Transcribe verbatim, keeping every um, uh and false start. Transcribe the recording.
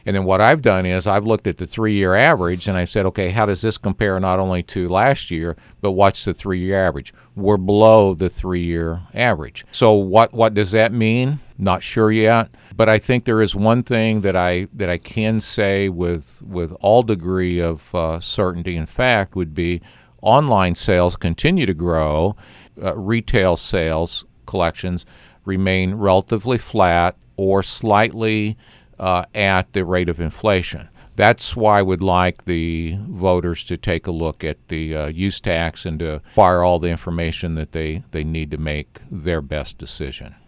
And then what I've done is I've looked at the three-year average and I said, okay, how does this compare not only to last year, but what's the three-year average? We're below the three-year average. So what what does that mean? Not sure yet, but I think there is one thing that I that I can say with with all degree of uh, certainty and fact would be online sales continue to grow, uh, retail sales collections remain relatively flat or slightly Uh, at the rate of inflation. That's why I would like the voters to take a look at the uh, use tax and to acquire all the information that they, they need to make their best decision.